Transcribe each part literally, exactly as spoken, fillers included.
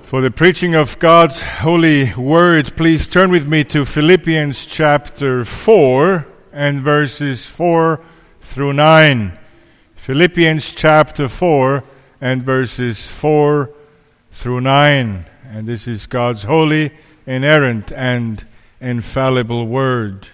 For the preaching of God's holy word, please turn with me to Philippians chapter four and verses four through nine. Philippians chapter four and verses four through nine. And this is God's holy, inerrant, and infallible word.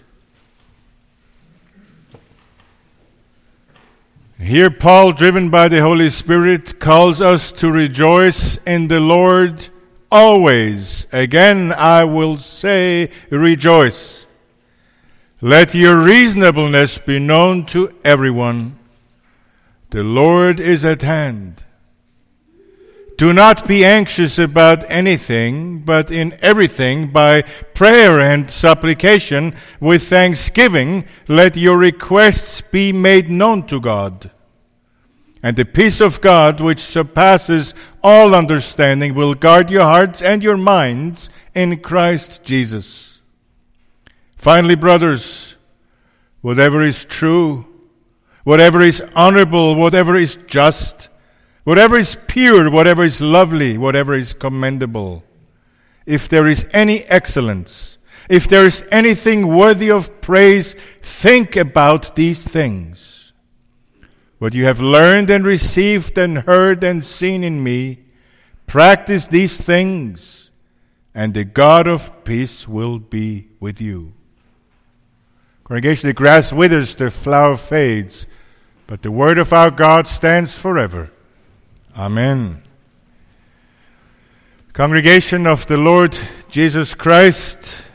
Here Paul, driven by the Holy Spirit, calls us to rejoice in the Lord always. Again, I will say, rejoice. Let your reasonableness be known to everyone. The Lord is at hand. Do not be anxious about anything, but in everything, by prayer and supplication, with thanksgiving, let your requests be made known to God. And the peace of God, which surpasses all understanding, will guard your hearts and your minds in Christ Jesus. Finally, brothers, whatever is true, whatever is honorable, whatever is just, whatever is pure, whatever is lovely, whatever is commendable, if there is any excellence, if there is anything worthy of praise, think about these things. What you have learned and received and heard and seen in me, practice these things, and the God of peace will be with you. Congregation, the grass withers, the flower fades, but the word of our God stands forever. Amen. Congregation of the Lord Jesus Christ,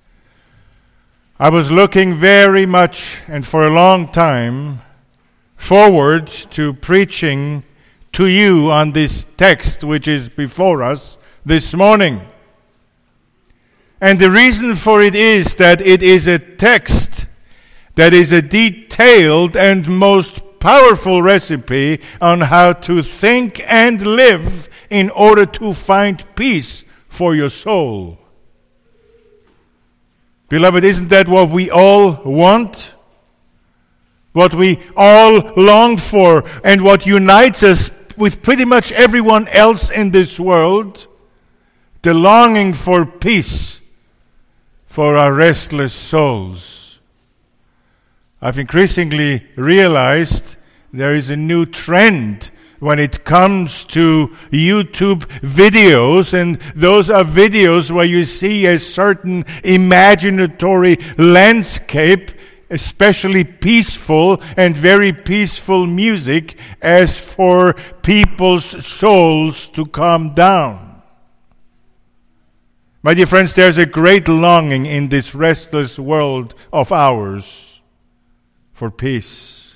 I was looking very much and for a long time forward to preaching to you on this text which is before us this morning. And the reason for it is that it is a text that is a detailed and most powerful recipe on how to think and live in order to find peace for your soul. Beloved, isn't that what we all want? What we all long for, and what unites us with pretty much everyone else in this world? The longing for peace for our restless souls. I've increasingly realized there is a new trend when it comes to YouTube videos, and those are videos where you see a certain imaginatory landscape, especially peaceful and very peaceful music, as for people's souls to calm down. My dear friends, there's a great longing in this restless world of ours for peace.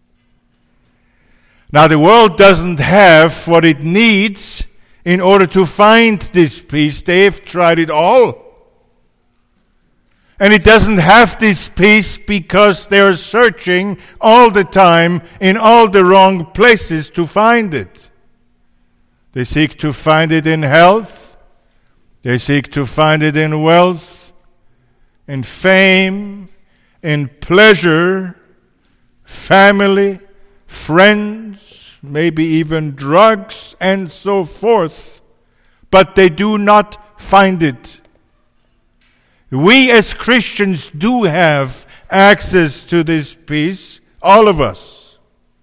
Now, the world doesn't have what it needs in order to find this peace. They've tried it all. And it doesn't have this peace because they're searching all the time in all the wrong places to find it. They seek to find it in health. They seek to find it in wealth, in fame, in pleasure, family, friends, maybe even drugs, and so forth. But they do not find it. We as Christians do have access to this peace, all of us.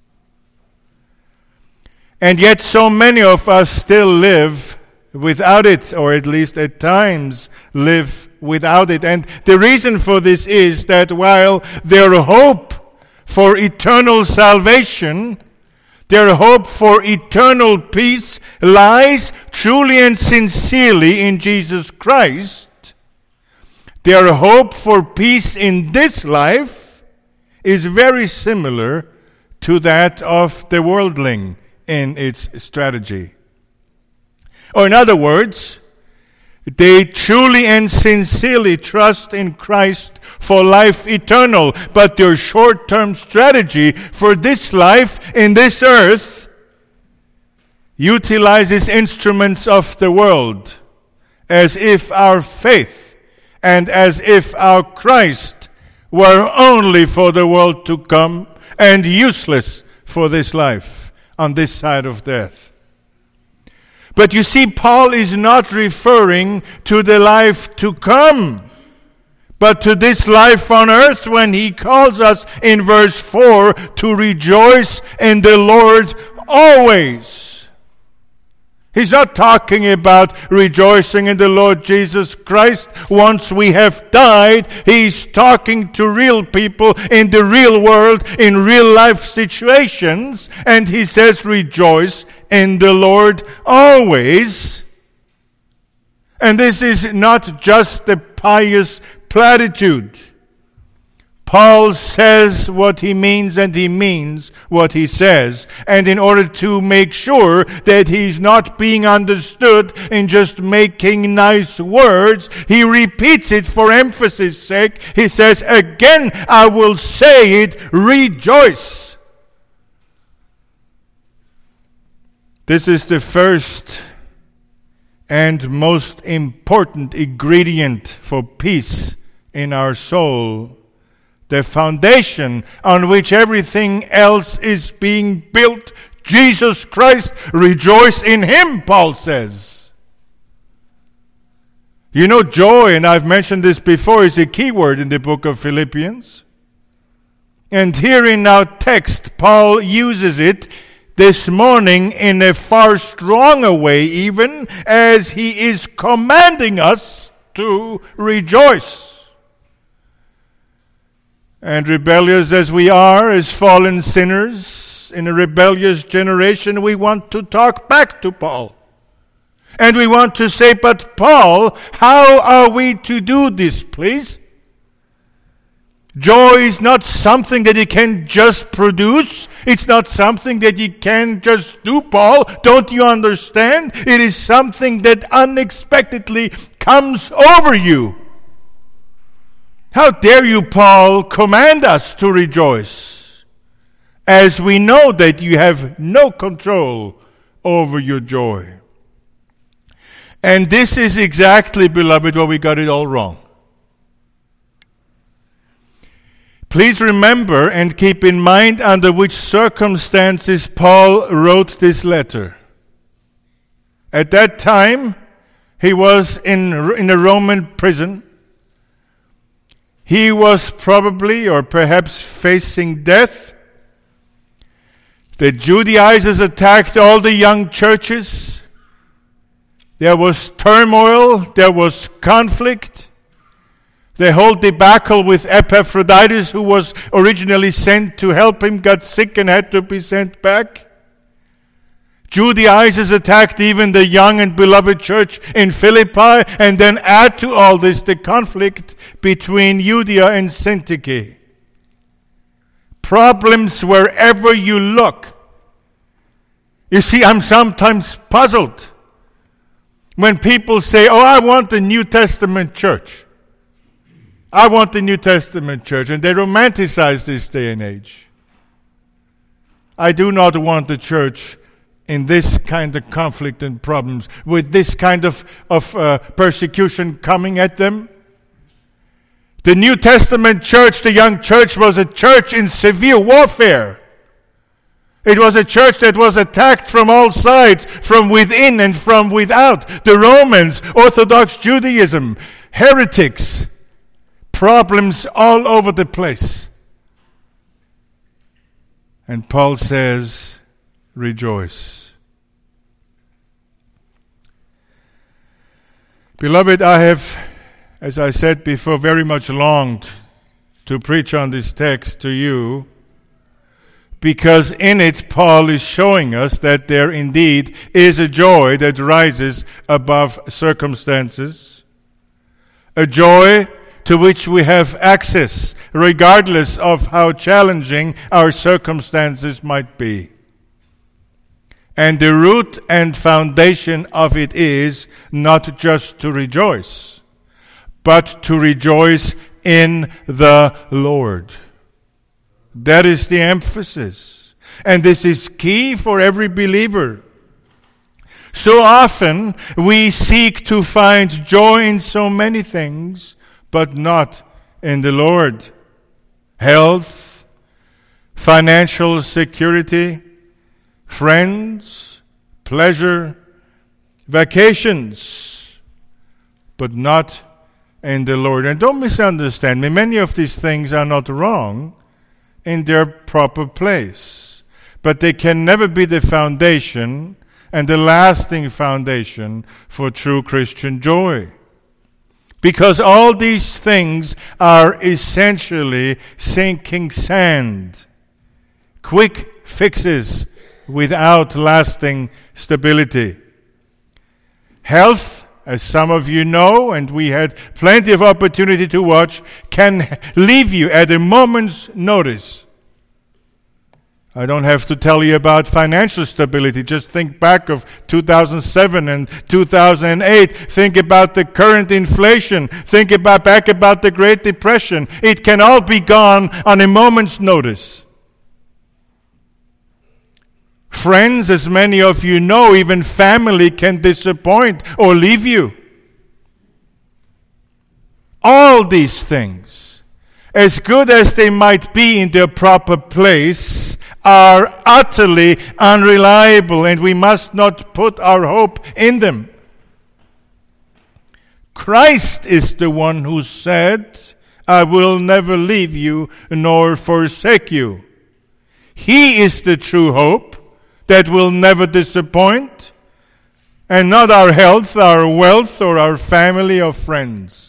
And yet so many of us still live without it, or at least at times live without it. And the reason for this is that while their hope for eternal salvation, their hope for eternal peace lies truly and sincerely in Jesus Christ, their hope for peace in this life is very similar to that of the worldling in its strategy. Or in other words, they truly and sincerely trust in Christ for life eternal, but their short-term strategy for this life in this earth utilizes instruments of the world, as if our faith and as if our Christ were only for the world to come and useless for this life on this side of death. But you see, Paul is not referring to the life to come, but to this life on earth when he calls us in verse four to rejoice in the Lord always. He's not talking about rejoicing in the Lord Jesus Christ once we have died. He's talking to real people in the real world, in real life situations. And he says, rejoice in the Lord always. And this is not just a pious platitude. Paul says what he means, and he means what he says. And in order to make sure that he's not being understood in just making nice words, he repeats it for emphasis' sake. He says, again, I will say it, rejoice. This is the first and most important ingredient for peace in our soul. The foundation on which everything else is being built. Jesus Christ, rejoice in Him, Paul says. You know, joy, and I've mentioned this before, is a key word in the book of Philippians. And here in our text, Paul uses it this morning in a far stronger way, even as he is commanding us to rejoice. And rebellious as we are, as fallen sinners, in a rebellious generation, we want to talk back to Paul. And we want to say, but Paul, how are we to do this, please? Joy is not something that you can just produce. It's not something that you can just do, Paul. Don't you understand? It is something that unexpectedly comes over you. How dare you, Paul, command us to rejoice, as we know that you have no control over your joy. And this is exactly, beloved, where we got it all wrong. Please remember and keep in mind under which circumstances Paul wrote this letter. At that time, he was in, in a Roman prison. He was probably or perhaps facing death. The Judaizers attacked all the young churches. There was turmoil. There was conflict. The whole debacle with Epaphroditus, who was originally sent to help him, got sick and had to be sent back. Judaizers attacked even the young and beloved church in Philippi, and then add to all this the conflict between Judea and Syntyche. Problems wherever you look. You see, I'm sometimes puzzled when people say, oh, I want the New Testament church. I want the New Testament church, and they romanticize this day and age. I do not want the church in this kind of conflict and problems, with this kind of, of uh, persecution coming at them. The New Testament church, the young church, was a church in severe warfare. It was a church that was attacked from all sides, from within and from without. The Romans, Orthodox Judaism, heretics, problems all over the place. And Paul says, rejoice. Beloved, I have, as I said before, very much longed to preach on this text to you, because in it Paul is showing us that there indeed is a joy that rises above circumstances, a joy to which we have access regardless of how challenging our circumstances might be. And the root and foundation of it is not just to rejoice, but to rejoice in the Lord. That is the emphasis. And this is key for every believer. So often we seek to find joy in so many things, but not in the Lord. Health, financial security, friends, pleasure, vacations, but not in the Lord. And don't misunderstand me. Many of these things are not wrong in their proper place, but they can never be the foundation and the lasting foundation for true Christian joy. Because all these things are essentially sinking sand, quick fixes without lasting stability. Health, as some of you know, and we had plenty of opportunity to watch, can leave you at a moment's notice. I don't have to tell you about financial stability. Just think back of two thousand seven and two thousand eight. Think about the current inflation. Think about back about the Great Depression. It can all be gone on a moment's notice. Friends, as many of you know, even family can disappoint or leave you. All these things, as good as they might be in their proper place, are utterly unreliable, and we must not put our hope in them. Christ is the one who said, I will never leave you nor forsake you. He is the true hope that will never disappoint, and not our health, our wealth, or our family or friends.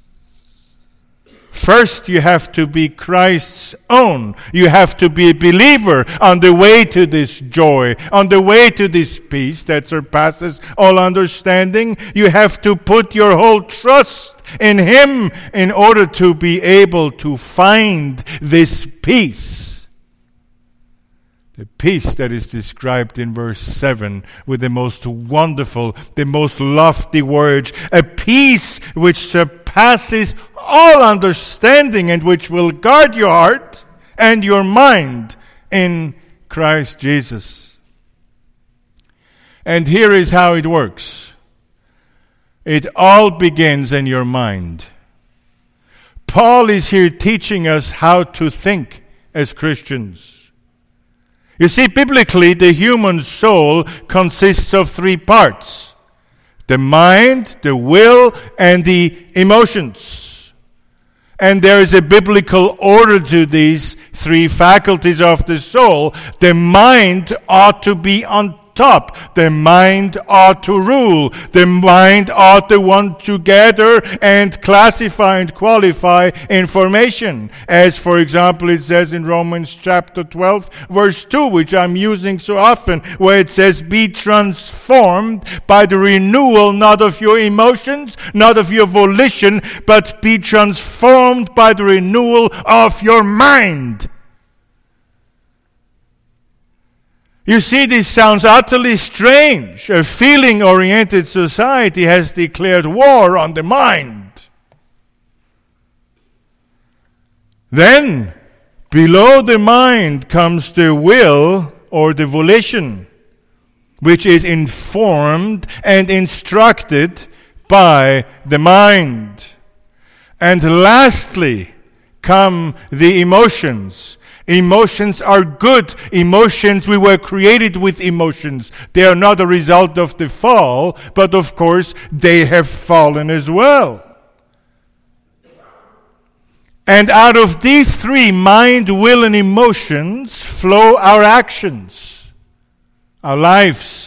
First, you have to be Christ's own. You have to be a believer on the way to this joy, on the way to this peace that surpasses all understanding. You have to put your whole trust in Him in order to be able to find this peace. The peace that is described in verse seven with the most wonderful, the most lofty words, a peace which surpasses all understanding and which will guard your heart and your mind in Christ Jesus. And here is how it works. It all begins in your mind. Paul is here teaching us how to think as Christians. You see, biblically, the human soul consists of three parts: the mind, the will, and the emotions. And there is a biblical order to these three faculties of the soul. The mind ought to be on top. The mind ought to rule. The mind ought to want to gather and classify and qualify information. As, for example, it says in Romans chapter twelve, verse two, which I'm using so often, where it says, be transformed by the renewal not of your emotions, not of your volition, but be transformed by the renewal of your mind. You see, this sounds utterly strange. A feeling-oriented society has declared war on the mind. Then, below the mind comes the will or the volition, which is informed and instructed by the mind. And lastly come the emotions. Emotions are good. Emotions, we were created with emotions. They are not a result of the fall, but of course they have fallen as well. And out of these three, mind, will, and emotions, flow our actions, our lives.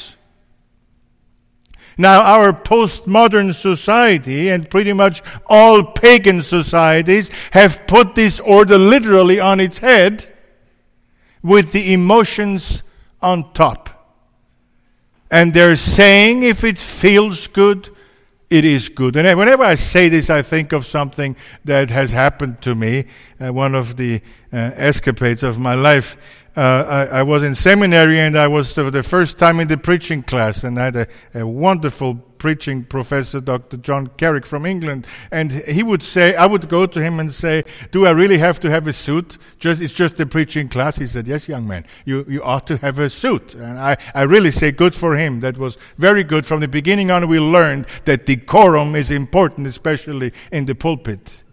Now, our postmodern society and pretty much all pagan societies have put this order literally on its head, with the emotions on top. And they're saying if it feels good, it is good. And whenever I say this, I think of something that has happened to me, uh, one of the uh, escapades of my life. Uh, I, I was in seminary, and I was for the first time in the preaching class, and I had a, a wonderful preaching professor, Doctor John Carrick from England, and he would say, I would go to him and say, do I really have to have a suit? Just It's just a preaching class. He said, yes, young man, you, you ought to have a suit. And I, I really say good for him. That was very good. From the beginning on, we learned that decorum is important, especially in the pulpit.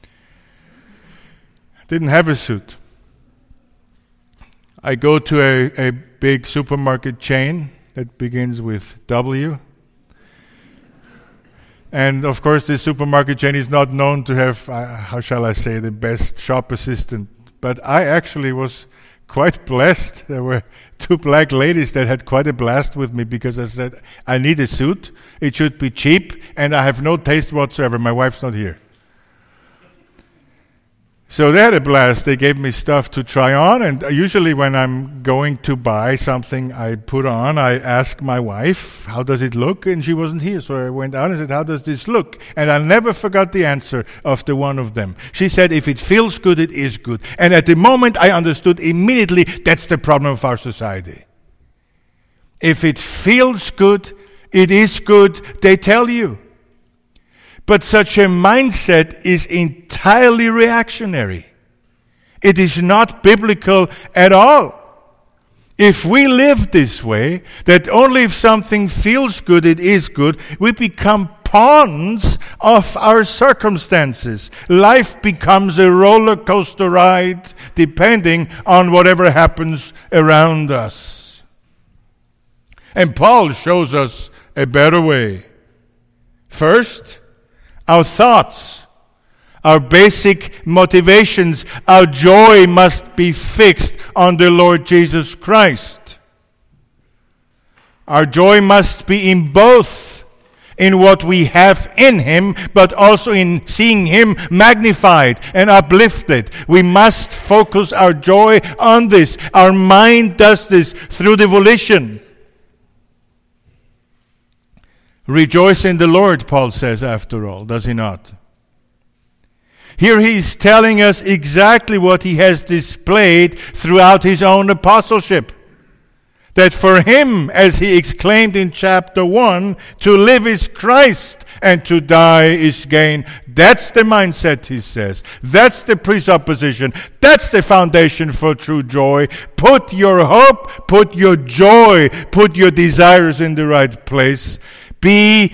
Didn't have a suit. I go to a, a big supermarket chain that begins with W, And of course, this supermarket chain is not known to have, uh, how shall I say, the best shop assistant. But I actually was quite blessed. There were two black ladies that had quite a blast with me because I said, I need a suit, it should be cheap, and I have no taste whatsoever. My wife's not here. So they had a blast. They gave me stuff to try on, and usually when I'm going to buy something I put on, I ask my wife, how does it look? And she wasn't here, so I went out and said, how does this look? And I never forgot the answer of the one of them. She said, if it feels good, it is good. And at the moment, I understood immediately that's the problem of our society. If it feels good, it is good, they tell you. But such a mindset is entirely reactionary. It is not biblical at all. If we live this way, that only if something feels good, it is good, we become pawns of our circumstances. Life becomes a roller coaster ride, depending on whatever happens around us. And Paul shows us a better way. First, our thoughts, our basic motivations, our joy must be fixed on the Lord Jesus Christ. Our joy must be in both, in what we have in Him, but also in seeing Him magnified and uplifted. We must focus our joy on this. Our mind does this through the volition. Rejoice in the Lord, Paul says, after all, does he not? Here he is telling us exactly what he has displayed throughout his own apostleship. That for him, as he exclaimed in chapter one, to live is Christ and to die is gain. That's the mindset, he says. That's the presupposition. That's the foundation for true joy. Put your hope, put your joy, put your desires in the right place. Be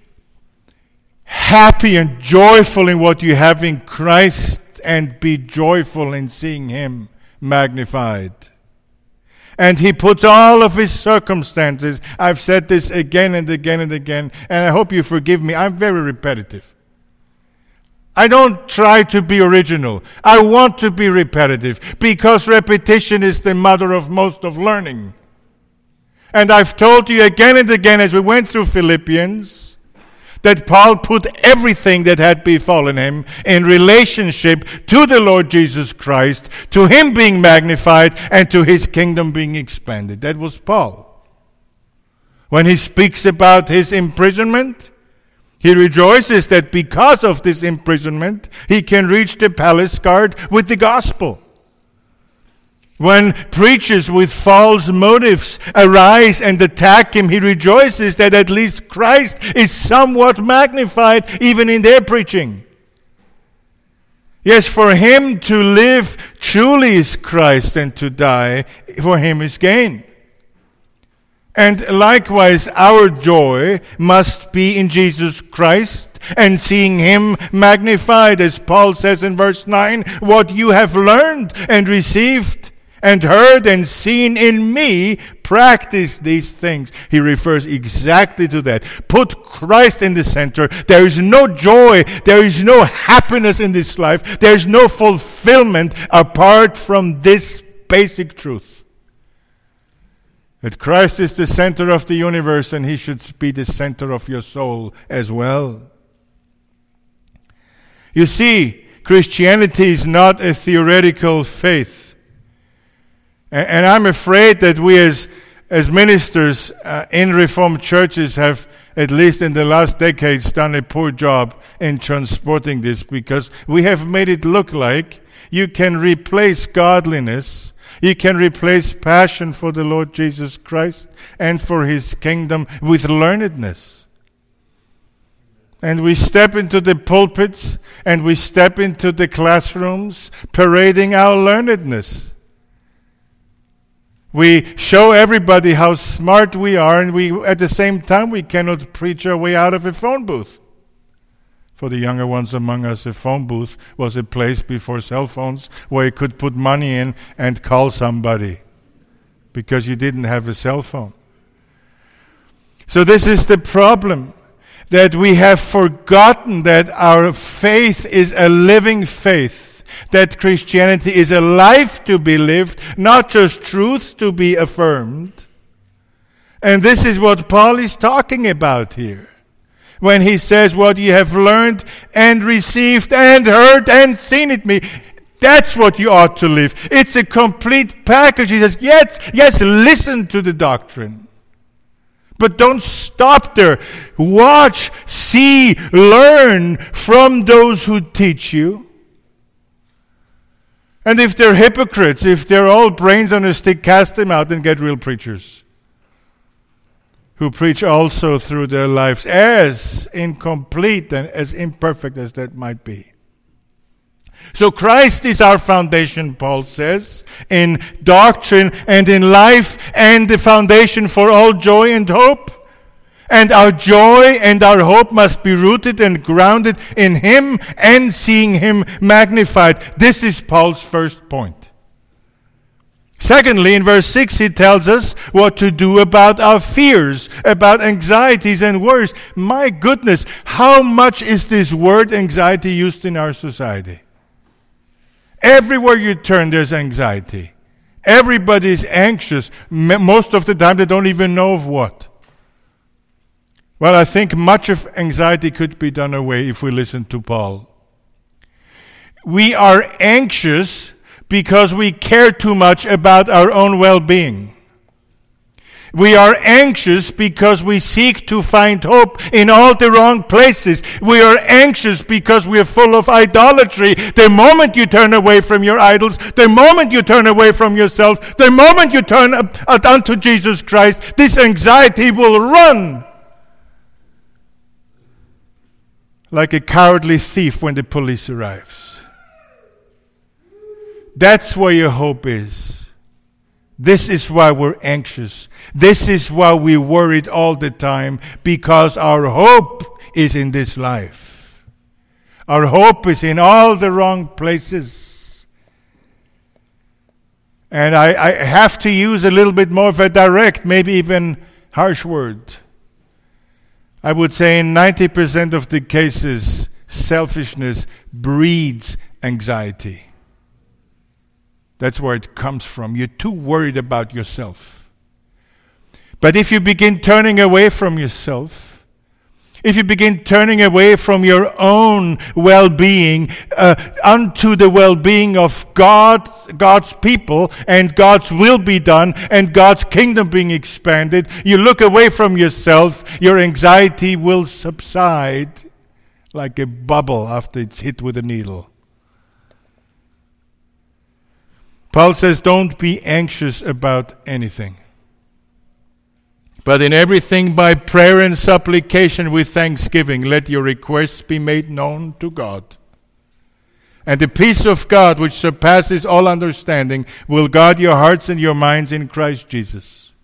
happy and joyful in what you have in Christ, and be joyful in seeing Him magnified. And he puts all of his circumstances. I've said this again and again and again, and I hope you forgive me. I'm very repetitive. I don't try to be original. I want to be repetitive, because repetition is the mother of most of learning. And I've told you again and again as we went through Philippians that Paul put everything that had befallen him in relationship to the Lord Jesus Christ, to Him being magnified and to His kingdom being expanded. That was Paul. When he speaks about his imprisonment, he rejoices that because of this imprisonment, he can reach the palace guard with the gospel. When preachers with false motives arise and attack him, he rejoices that at least Christ is somewhat magnified even in their preaching. Yes, for him to live truly is Christ, and to die for him is gain. And likewise, our joy must be in Jesus Christ and seeing Him magnified, as Paul says in verse nine, what you have learned and received and heard and seen in me, practice these things. He refers exactly to that. Put Christ in the center. There is no joy, there is no happiness in this life, there is no fulfillment apart from this basic truth. That Christ is the center of the universe, and He should be the center of your soul as well. You see, Christianity is not a theoretical faith. And I'm afraid that we as as ministers uh, in Reformed churches have, at least in the last decades, done a poor job in transporting this, because we have made it look like you can replace godliness, you can replace passion for the Lord Jesus Christ and for His kingdom with learnedness. And we step into the pulpits and we step into the classrooms parading our learnedness. We show everybody how smart we are, and we, at the same time, we cannot preach our way out of a phone booth. For the younger ones among us, a phone booth was a place before cell phones where you could put money in and call somebody, because you didn't have a cell phone. So this is the problem, that we have forgotten that our faith is a living faith, that Christianity is a life to be lived, not just truths to be affirmed. And this is what Paul is talking about here, when he says, what you have learned and received and heard and seen in me, that's what you ought to live. It's a complete package. He says, yes, yes, listen to the doctrine. But don't stop there. Watch, see, learn from those who teach you. And if they're hypocrites, if they're all brains on a stick, cast them out and get real preachers who preach also through their lives, as incomplete and as imperfect as that might be. So Christ is our foundation, Paul says, in doctrine and in life, and the foundation for all joy and hope. And our joy and our hope must be rooted and grounded in Him and seeing Him magnified. This is Paul's first point. Secondly, in verse six, he tells us what to do about our fears, about anxieties and worries. My goodness, how much is this word anxiety used in our society? Everywhere you turn, there's anxiety. Everybody's anxious. Most of the time, they don't even know of what. Well, I think much of anxiety could be done away if we listen to Paul. We are anxious because we care too much about our own well-being. We are anxious because we seek to find hope in all the wrong places. We are anxious because we are full of idolatry. The moment you turn away from your idols, the moment you turn away from yourself, the moment you turn unto Jesus Christ, this anxiety will run like a cowardly thief when the police arrives. That's where your hope is. This is why we're anxious. This is why we're worried all the time, because our hope is in this life. Our hope is in all the wrong places. And I, I have to use a little bit more of a direct, maybe even harsh word. I would say in ninety percent of the cases, selfishness breeds anxiety. That's where it comes from. You're too worried about yourself. But if you begin turning away from yourself, if you begin turning away from your own well-being uh, unto the well-being of God, God's people, and God's will be done, and God's kingdom being expanded, you look away from yourself, your anxiety will subside like a bubble after it's hit with a needle. Paul says, don't be anxious about anything, but in everything by prayer and supplication with thanksgiving, let your requests be made known to God. And the peace of God, which surpasses all understanding, will guard your hearts and your minds in Christ Jesus.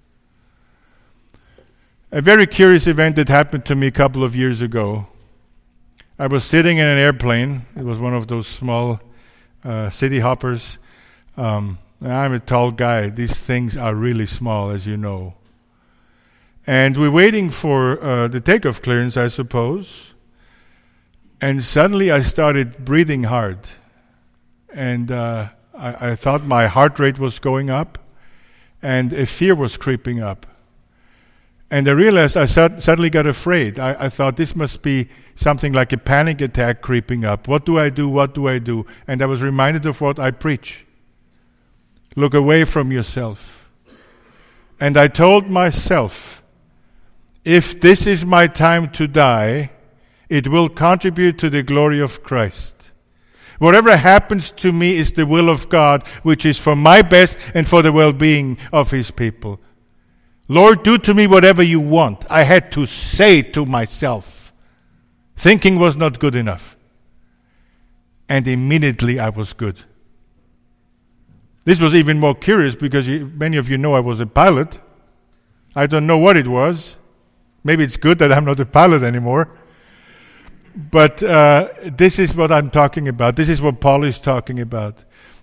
A very curious event that happened to me a couple of years ago. I was sitting in an airplane. It was one of those small uh, city hoppers. Um, I'm a tall guy. These things are really small, as you know. And we're waiting for uh, the takeoff clearance, I suppose. And suddenly I started breathing hard. And uh, I, I thought my heart rate was going up. And a fear was creeping up. And I realized I su- suddenly got afraid. I, I thought this must be something like a panic attack creeping up. What do I do? What do I do? And I was reminded of what I preach. Look away from yourself. And I told myself, if this is my time to die, it will contribute to the glory of Christ. Whatever happens to me is the will of God, which is for my best and for the well-being of His people. Lord, do to me whatever you want. I had to say to myself. Thinking was not good enough. And immediately I was good. This was even more curious because you, many of you know I was a pilot. I don't know what it was. Maybe it's good that I'm not a pilot anymore. But uh, this is what I'm talking about. This is what Paul is talking about.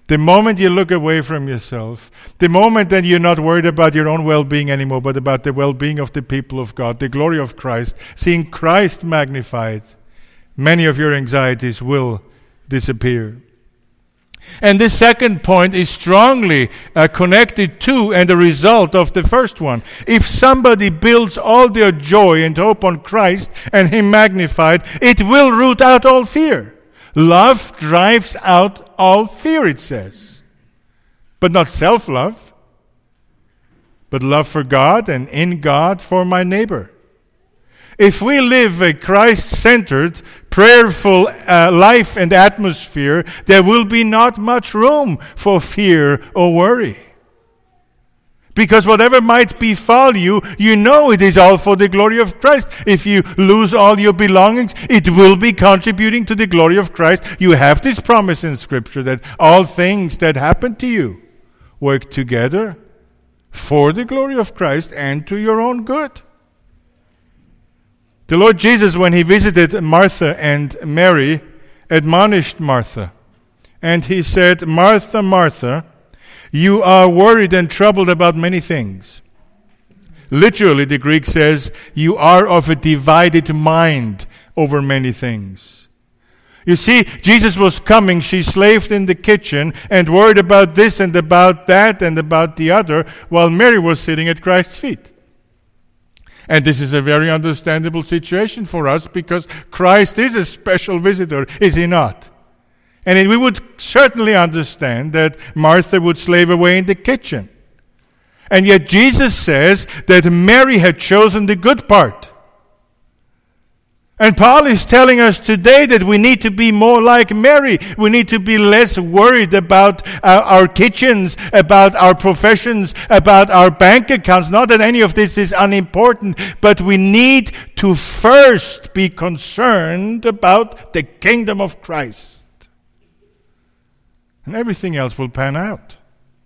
The moment you look away from yourself, the moment that you're not worried about your own well-being anymore, but about the well-being of the people of God, the glory of Christ, seeing Christ magnified, many of your anxieties will disappear. And this second point is strongly uh, connected to and a result of the first one. If somebody builds all their joy and hope on Christ and Him magnified, it will root out all fear. Love drives out all fear, it says. But not self-love, but love for God and in God for my neighbor. If we live a Christ-centered, prayerful uh, life and atmosphere, there will be not much room for fear or worry. Because whatever might befall you, you know it is all for the glory of Christ. If you lose all your belongings, it will be contributing to the glory of Christ. You have this promise in Scripture that all things that happen to you work together for the glory of Christ and to your own good. The Lord Jesus, when He visited Martha and Mary, admonished Martha. And He said, "Martha, Martha, you are worried and troubled about many things." Literally, the Greek says, you are of a divided mind over many things. You see, Jesus was coming, she slaved in the kitchen and worried about this and about that and about the other, while Mary was sitting at Christ's feet. And this is a very understandable situation for us because Christ is a special visitor, is He not? And we would certainly understand that Martha would slave away in the kitchen. And yet Jesus says that Mary had chosen the good part. And Paul is telling us today that we need to be more like Mary. We need to be less worried about uh, our kitchens, about our professions, about our bank accounts. Not that any of this is unimportant, but we need to first be concerned about the kingdom of Christ. And everything else will pan out.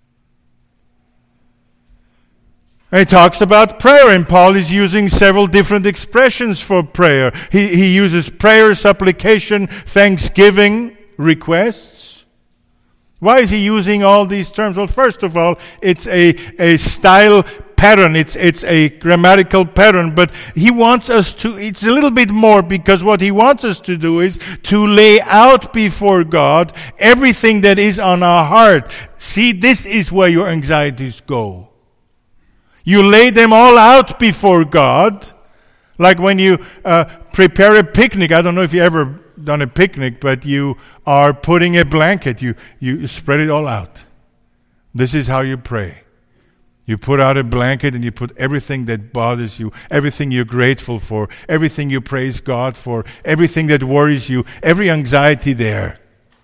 And he talks about prayer, and Paul is using several different expressions for prayer. He, he uses prayer, supplication, thanksgiving, requests. Why is he using all these terms? Well, first of all, it's a, a style pattern. It's, it's a grammatical pattern, but he wants us to, it's a little bit more, because what he wants us to do is to lay out before God everything that is on our heart. See, this is where your anxieties go. You lay them all out before God, like when you uh, prepare a picnic. I don't know if you ever done a picnic, but you are putting a blanket. You, you spread it all out. This is how you pray. You put out a blanket and you put everything that bothers you, everything you're grateful for, everything you praise God for, everything that worries you, every anxiety there.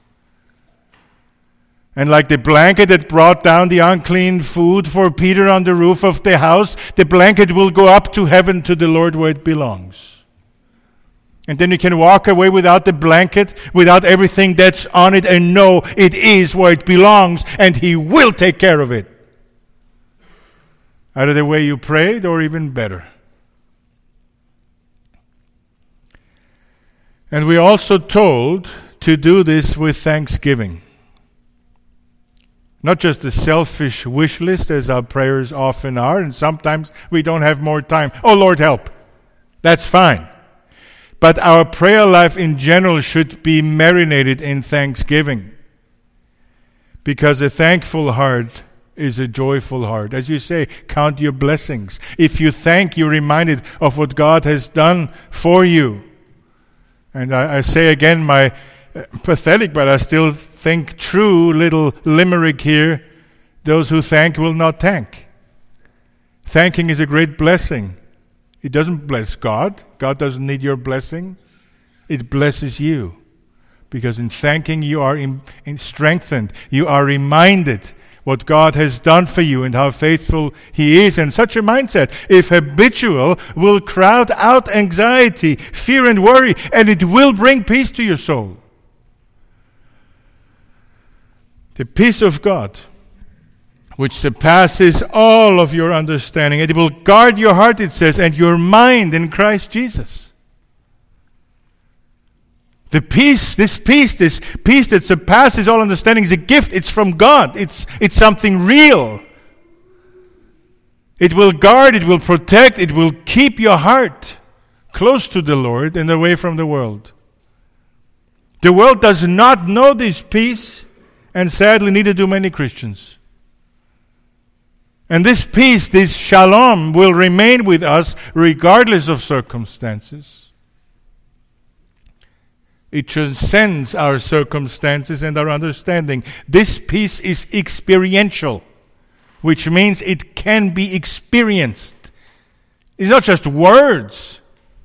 And like the blanket that brought down the unclean food for Peter on the roof of the house, the blanket will go up to heaven to the Lord where it belongs. And then you can walk away without the blanket, without everything that's on it, and know it is where it belongs, and He will take care of it. Either the way you prayed, or even better. And we're also told to do this with thanksgiving. Not just a selfish wish list, as our prayers often are, and sometimes we don't have more time. Oh, Lord, help. That's fine. But our prayer life in general should be marinated in thanksgiving. Because a thankful heart is a joyful heart. As you say, count your blessings. If you thank, you're reminded of what God has done for you. And I, I say again, my uh, pathetic, but I still think true little limerick here: those who thank will not thank. Thanking is a great blessing. It doesn't bless God. God doesn't need your blessing. It blesses you. Because in thanking you are in, in strengthened. You are reminded what God has done for you and how faithful He is. And such a mindset, if habitual, will crowd out anxiety, fear and worry, and it will bring peace to your soul. The peace of God, which surpasses all of your understanding. It will guard your heart, it says, and your mind in Christ Jesus. The peace, this peace, this peace that surpasses all understanding is a gift. It's from God. It's, it's something real. It will guard, it will protect, it will keep your heart close to the Lord and away from the world. The world does not know this peace, and sadly neither do many Christians. And this peace, this shalom, will remain with us regardless of circumstances. It transcends our circumstances and our understanding. This peace is experiential, which means it can be experienced. It's not just words.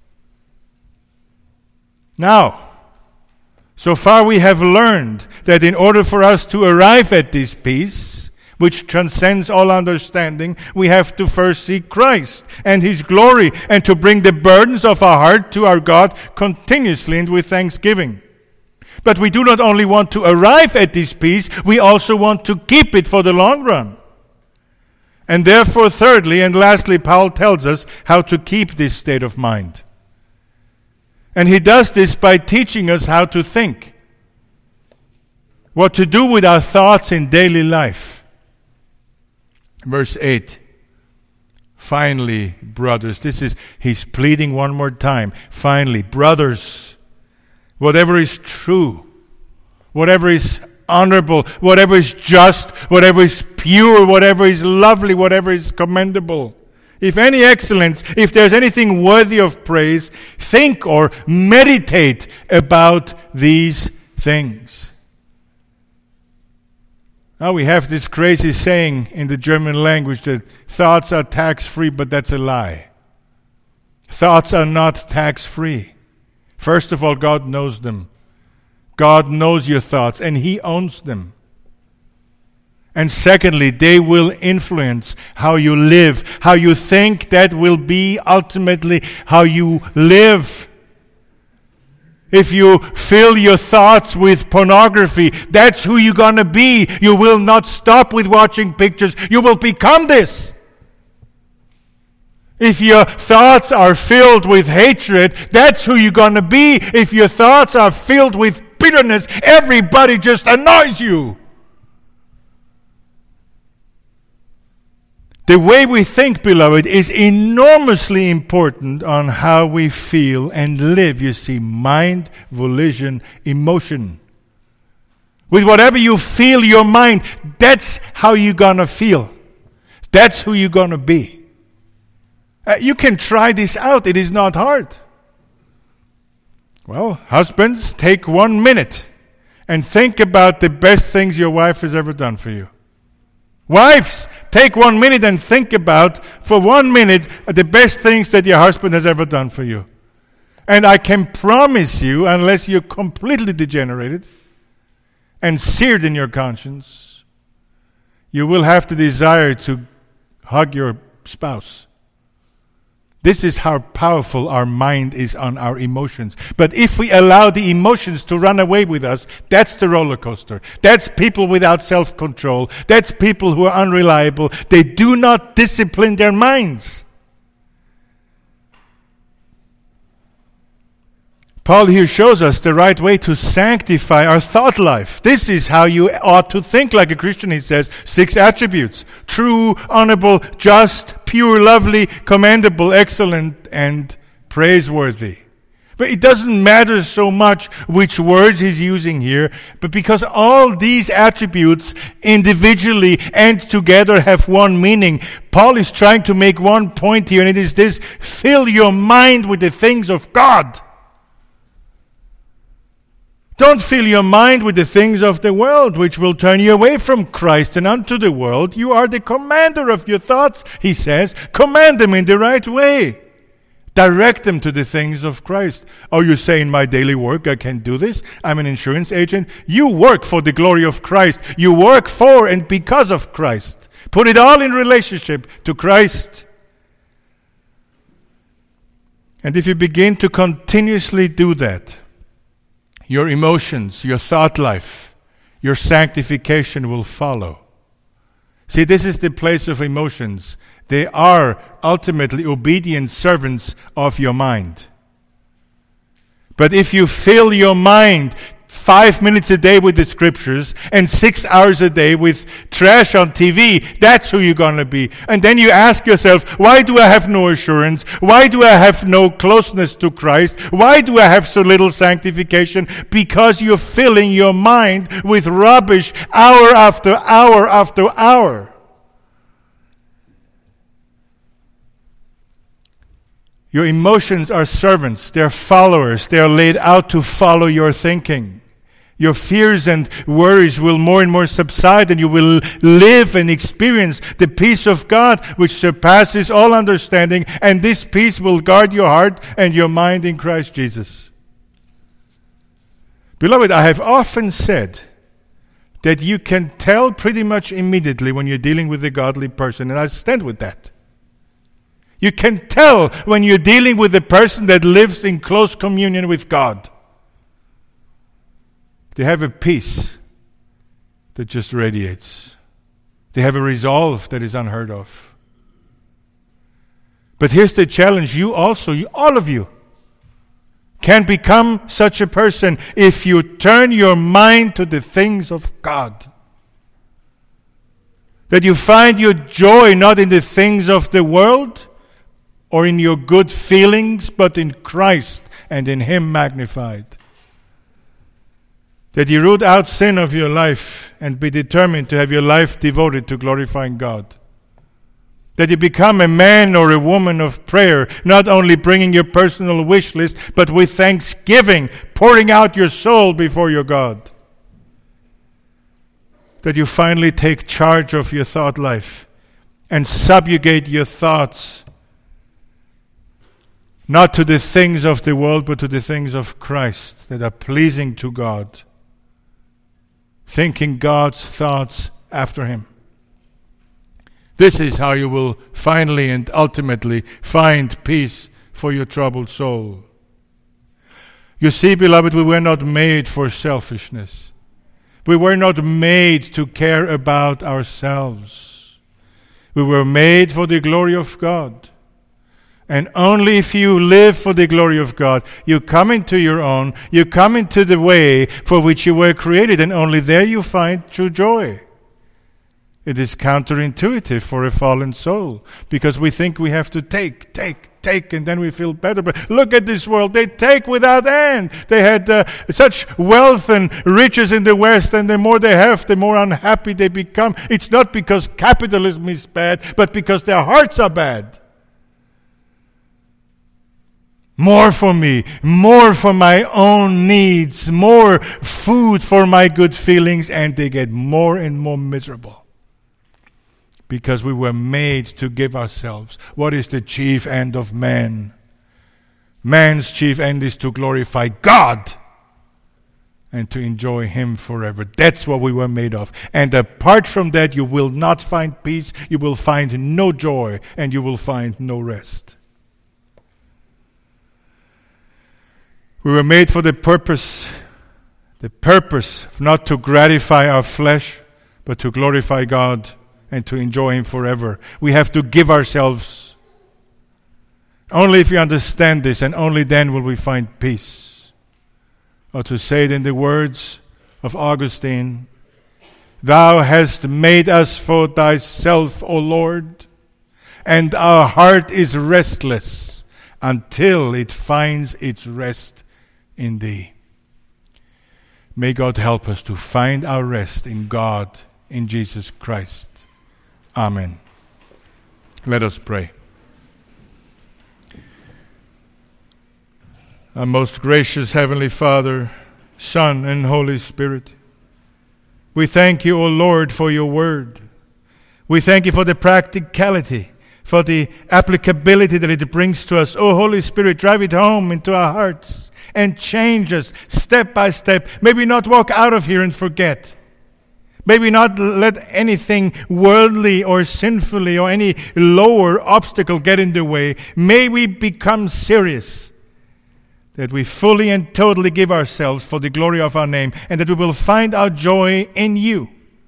Now, so far we have learned that in order for us to arrive at this peace, which transcends all understanding, we have to first seek Christ and His glory, and to bring the burdens of our heart to our God continuously and with thanksgiving. But we do not only want to arrive at this peace, we also want to keep it for the long run. And therefore, thirdly and lastly, Paul tells us how to keep this state of mind. And he does this by teaching us how to think, what to do with our thoughts in daily life. Verse eight. Finally, brothers, this is, he's pleading one more time. Finally, brothers, whatever is true, whatever is honorable, whatever is just, whatever is pure, whatever is lovely, whatever is commendable, if any excellence, if there's anything worthy of praise, think or meditate about these things. Now we have this crazy saying in the German language that thoughts are tax-free, but that's a lie. Thoughts are not tax-free. First of all, God knows them. God knows your thoughts, and He owns them. And secondly, they will influence how you live. How you think, that will be ultimately how you live. If you fill your thoughts with pornography, that's who you're going to be. You will not stop with watching pictures. You will become this. If your thoughts are filled with hatred, that's who you're going to be. If your thoughts are filled with bitterness, everybody just annoys you. The way we think, beloved, is enormously important on how we feel and live. You see, mind, volition, emotion. With whatever you feel your mind, that's how you're going to feel. That's who you're going to be. Uh, you can try this out. It is not hard. Well, husbands, take one minute and think about the best things your wife has ever done for you. Wives, take one minute and think about, for one minute, the best things that your husband has ever done for you. And I can promise you, unless you're completely degenerated and seared in your conscience, you will have the desire to hug your spouse. This is how powerful our mind is on our emotions. But if we allow the emotions to run away with us, that's the roller coaster. That's people without self-control. That's people who are unreliable. They do not discipline their minds. Paul here shows us the right way to sanctify our thought life. This is how you ought to think like a Christian, he says. Six attributes: true, honorable, just, pure, lovely, commendable, excellent, and praiseworthy. But it doesn't matter so much which words he's using here, but because all these attributes individually and together have one meaning, Paul is trying to make one point here, and it is this: fill your mind with the things of God. Don't fill your mind with the things of the world, which will turn you away from Christ and unto the world. You are the commander of your thoughts, he says. Command them in the right way. Direct them to the things of Christ. Oh, you say, in my daily work I can do this? I'm an insurance agent. You work for the glory of Christ. You work for and because of Christ. Put it all in relationship to Christ. And if you begin to continuously do that, your emotions, your thought life, your sanctification will follow. See, this is the place of emotions. They are ultimately obedient servants of your mind. But if you fill your mind five minutes a day with the scriptures and six hours a day with trash on T V, that's who you're going to be. And then you ask yourself, why do I have no assurance? Why do I have no closeness to Christ? Why do I have so little sanctification? Because you're filling your mind with rubbish hour after hour after hour. Your emotions are servants, they're followers, they're laid out to follow your thinking. Your fears and worries will more and more subside, and you will live and experience the peace of God which surpasses all understanding, and this peace will guard your heart and your mind in Christ Jesus. Beloved, I have often said that you can tell pretty much immediately when you're dealing with a godly person, and I stand with that. You can tell when you're dealing with a person that lives in close communion with God. They have a peace that just radiates. They have a resolve that is unheard of. But here's the challenge. You also, you, all of you, can become such a person if you turn your mind to the things of God. That you find your joy not in the things of the world, or in your good feelings, but in Christ and in Him magnified. That you root out sin of your life and be determined to have your life devoted to glorifying God. That you become a man or a woman of prayer, not only bringing your personal wish list, but with thanksgiving, pouring out your soul before your God. That you finally take charge of your thought life and subjugate your thoughts not to the things of the world, but to the things of Christ that are pleasing to God. Thinking God's thoughts after Him. This is how you will finally and ultimately find peace for your troubled soul. You see, beloved, we were not made for selfishness. We were not made to care about ourselves. We were made for the glory of God. And only if you live for the glory of God, you come into your own, you come into the way for which you were created, and only there you find true joy. It is counterintuitive for a fallen soul, because we think we have to take, take, take, and then we feel better. But look at this world, they take without end. They had uh, such wealth and riches in the West, and the more they have, the more unhappy they become. It's not because capitalism is bad, but because their hearts are bad. More for me, more for my own needs, more food for my good feelings, and they get more and more miserable. Because we were made to give ourselves. What is the chief end of man? Man's chief end is to glorify God and to enjoy Him forever. That's what we were made of. And apart from that, you will not find peace, you will find no joy, and you will find no rest. We were made for the purpose, the purpose not to gratify our flesh, but to glorify God and to enjoy Him forever. We have to give ourselves. Only if we understand this, and only then will we find peace. Or to say it in the words of Augustine, Thou hast made us for Thyself, O Lord, and our heart is restless until it finds its rest in Thee. May God help us to find our rest in God, in Jesus Christ. Amen. Let us pray. Our most gracious Heavenly Father, Son, and Holy Spirit, we thank You, O Lord, for Your word. We thank You for the practicality, for the applicability that it brings to us. O Holy Spirit, drive it home into our hearts and change us step by step. Maybe not walk out of here and forget. Maybe not let anything worldly or sinfully or any lower obstacle get in the way. May we become serious, that we fully and totally give ourselves for the glory of our name, and that we will find our joy in You.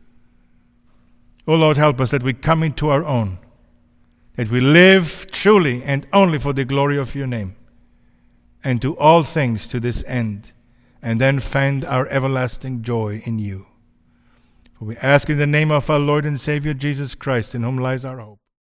O Lord, help us that we come into our own, that we live truly and only for the glory of Your name. and do all things to this end, and then find our everlasting joy in you. For we ask in the name of our Lord and Savior Jesus Christ, in whom lies our hope.